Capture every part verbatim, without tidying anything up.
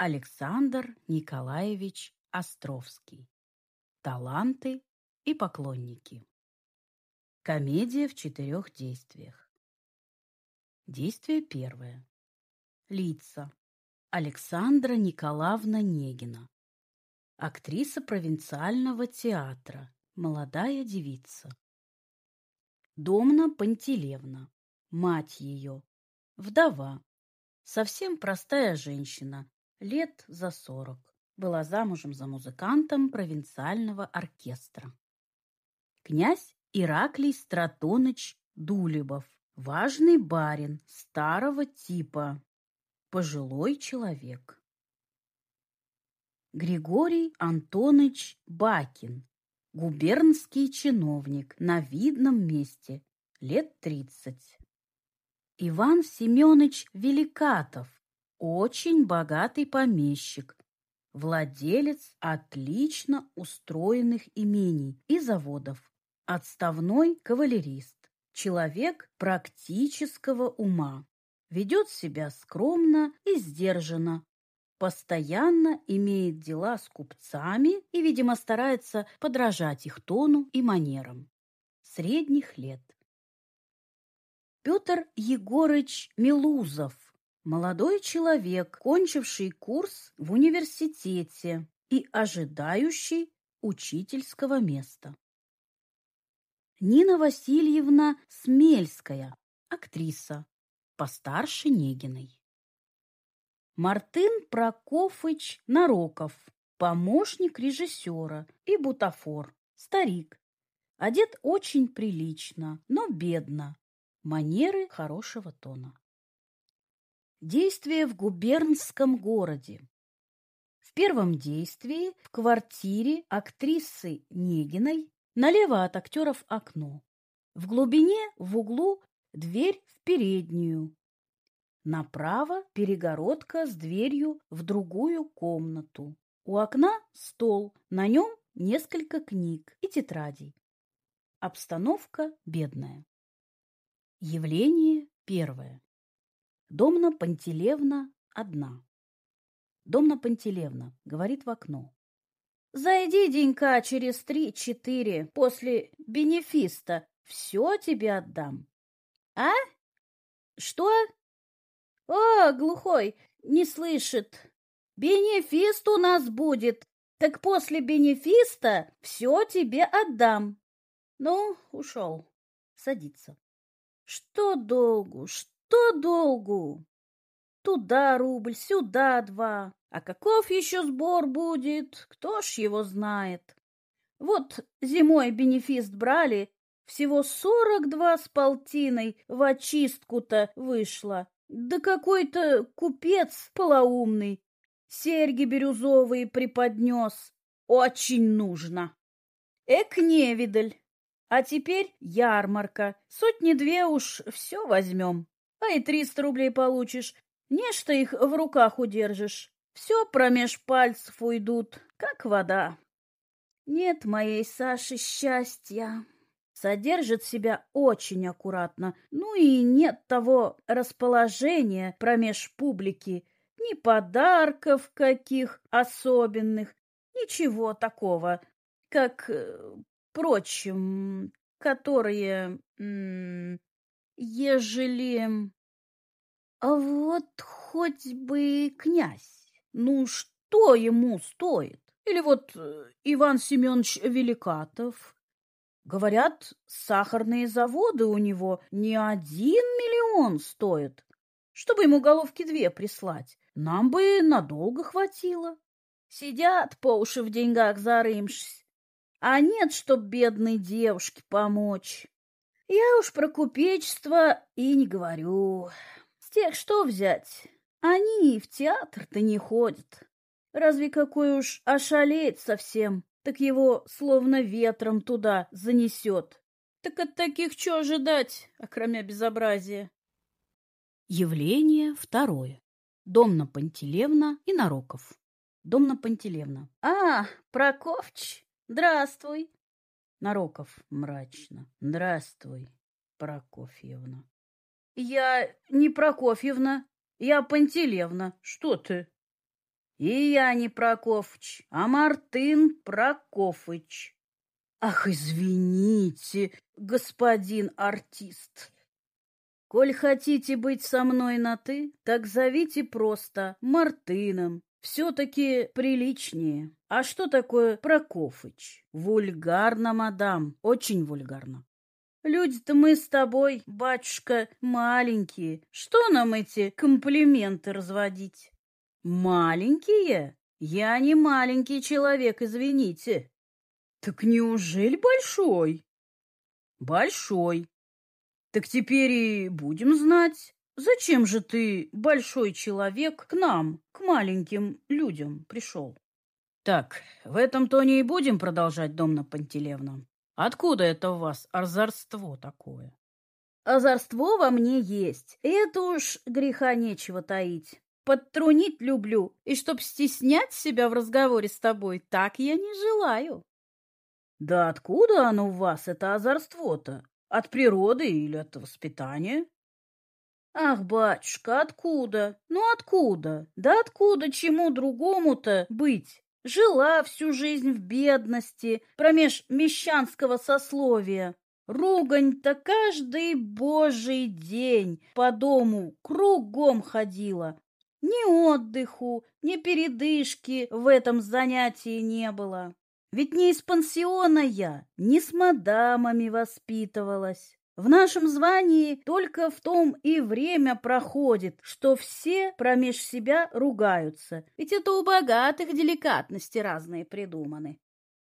Александр Николаевич Островский. Таланты и поклонники. Комедия в четырех действиях. Действие первое. Лица. Александра Николаевна Негина. Актриса провинциального театра, молодая девица. Домна Пантелевна, мать ее, вдова, совсем простая женщина, лет за сорок, была замужем за музыкантом провинциального оркестра. Князь Ираклий Стратоныч Дулебов, важный барин старого типа, пожилой человек. Григорий Антоныч Бакин, губернский чиновник на видном месте, лет тридцать. Иван Семенович Великатов, очень богатый помещик, владелец отлично устроенных имений и заводов, отставной кавалерист, человек практического ума, ведет себя скромно и сдержанно, постоянно имеет дела с купцами и, видимо, старается подражать их тону и манерам. Средних лет. Петр Егорыч Милузов, молодой человек, кончивший курс в университете и ожидающий учительского места. Нина Васильевна Смельская, актриса, постарше Негиной. Мартын Прокофыч Нароков, помощник режиссера и бутафор, старик, одет очень прилично, но бедно, манеры хорошего тона. Действие в губернском городе. В первом действии в квартире актрисы Негиной налево от актеров окно, в глубине в углу дверь в переднюю, направо перегородка с дверью в другую комнату. У окна стол, на нем несколько книг и тетрадей. Обстановка бедная. Явление первое. Домна Пантелевна одна. Домна Пантелевна говорит в окно. «Зайди денька через три-четыре после бенефиста, все тебе отдам». «А? Что?» «О, глухой, не слышит. Бенефист у нас будет, так после бенефиста все тебе отдам». Ну, ушел. Садится. «Что долгу, что долгу? Туда рубль, сюда два. А каков еще сбор будет, кто ж его знает? Вот зимой бенефист брали, всего сорок два с полтиной в очистку-то вышло. Да какой-то купец полоумный серьги бирюзовые преподнес. Очень нужно. Эк, невидаль. А теперь ярмарка. Сотни-две уж все возьмем. А и триста рублей получишь. Нечто их в руках удержишь. Все промеж пальцев уйдут, как вода. Нет моей Саши счастья. Содержит себя очень аккуратно, ну и нет того расположения промеж публики, ни подарков каких особенных, ничего такого, как, впрочем, которые, м- ежели... А вот хоть бы князь, ну что ему стоит? Или вот Иван Семенович Великатов... Говорят, сахарные заводы у него не один миллион стоят. Чтобы ему головки две прислать, нам бы надолго хватило. Сидят по уши в деньгах зарымшись, а нет, чтоб бедной девушке помочь. Я уж про купечество и не говорю. С тех что взять? Они и в театр-то не ходят. Разве какой уж ошалеет совсем, так его словно ветром туда занесет. Так от таких что ожидать, окромя безобразия? Явление второе. Домна Пантелевна и Нароков. Домна Пантелевна. А, Прокофьич, здравствуй. Нароков мрачно. Здравствуй, Прокофьевна. Я не Прокофьевна, я Пантелевна. Что ты? И я не Прокофыч, а Мартын Прокофыч. Ах, извините, господин артист. Коль хотите быть со мной на «ты», так зовите просто Мартыном. Все-таки приличнее. А что такое Прокофыч? Вульгарно, мадам, очень вульгарно. Люди-то мы с тобой, батюшка, маленькие. Что нам эти комплименты разводить? Маленькие? Я не маленький человек, извините. Так неужели большой? Большой. Так теперь и будем знать, зачем же ты, большой человек, к нам, к маленьким людям, пришел? Так, в этом тоне и будем продолжать, Домна Пантелеевна. Откуда это у вас озорство такое? Озорство во мне есть. Это уж греха нечего таить. Подтрунить люблю, и чтоб стеснять себя в разговоре с тобой, так я не желаю. Да откуда оно у вас, это озорство-то? От природы или от воспитания? Ах, батюшка, откуда? Ну откуда? Да откуда чему другому-то быть? Жила всю жизнь в бедности, промеж мещанского сословия. Ругань-то каждый божий день по дому кругом ходила. Ни отдыху, ни передышки в этом занятии не было. Ведь не из пансиона я, не с мадамами воспитывалась. В нашем звании только в том и время проходит, что все промеж себя ругаются, ведь это у богатых деликатности разные придуманы.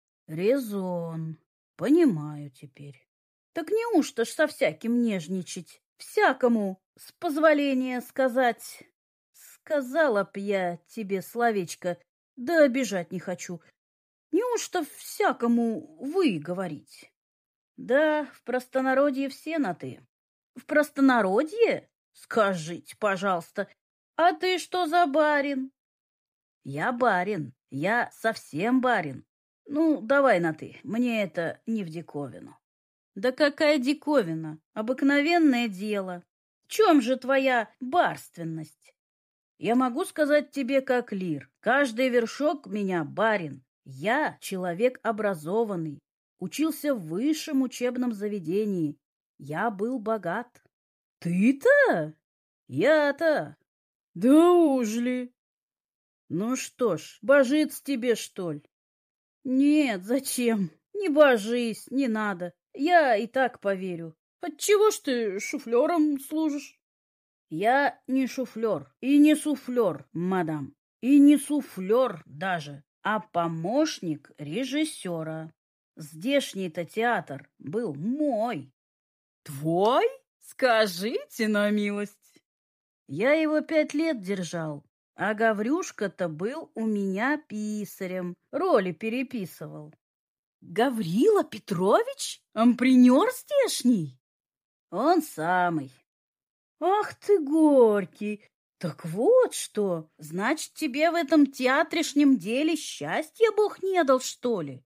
Резон. Понимаю теперь. Так неужто ж со всяким нежничать? Всякому, с позволения сказать. Сказала б я тебе словечко, да обижать не хочу. Неужто всякому вы говорить? Да, в простонародье все на «ты». В простонародье? Скажите, пожалуйста, а ты что за барин? Я барин, я совсем барин. Ну, давай на «ты», мне это не в диковину. Да какая диковина, обыкновенное дело. В чем же твоя барственность? Я могу сказать тебе как лир, каждый вершок меня барин. Я человек образованный, учился в высшем учебном заведении. Я был богат. Ты-то? Я-то? Да уж ли? Ну что ж, божиться тебе, что ли? Нет, зачем? Не божись, не надо. Я и так поверю. Отчего ж ты шуфлером служишь? Я не шуфлер и не суфлер, мадам, и не суфлер даже, а помощник режиссера. Здешний-то театр был мой. Твой? Скажите на милость. Я его пять лет держал, а Гаврюшка-то был у меня писарем, роли переписывал. Гаврила Петрович? Ампренер здешний? Он самый. Ах ты, горький! Так вот что! Значит, тебе в этом театрешнем деле счастья Бог не дал, что ли?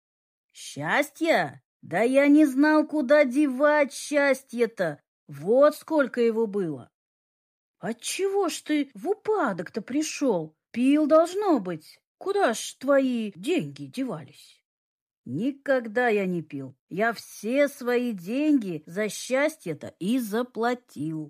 Счастья? Да я не знал, куда девать счастье-то. Вот сколько его было. Отчего ж ты в упадок-то пришел? Пил, должно быть. Куда ж твои деньги девались? Никогда я не пил. Я все свои деньги за счастье-то и заплатил.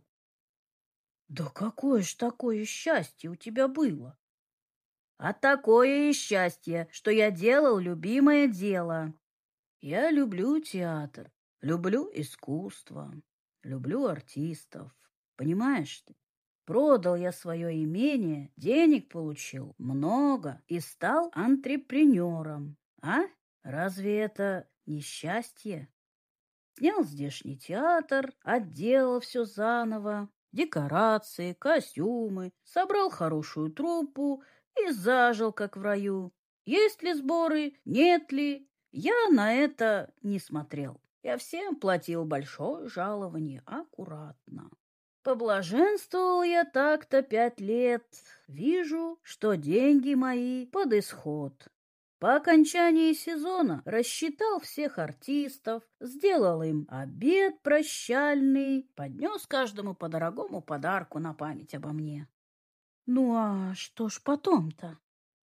Да какое ж такое счастье у тебя было? А такое и счастье, что я делал любимое дело. Я люблю театр, люблю искусство, люблю артистов. Понимаешь ты? Продал я свое имение, денег получил много и стал антрепренером. А? Разве это не счастье? Снял здешний театр, отделал все заново, декорации, костюмы, собрал хорошую труппу и зажил, как в раю. Есть ли сборы, нет ли, я на это не смотрел. Я всем платил большое жалование аккуратно. Поблаженствовал я так-то пять лет. Вижу, что деньги мои под исход. По окончании сезона рассчитал всех артистов, сделал им обед прощальный, поднес каждому по дорогому подарку на память обо мне. Ну а что ж потом-то?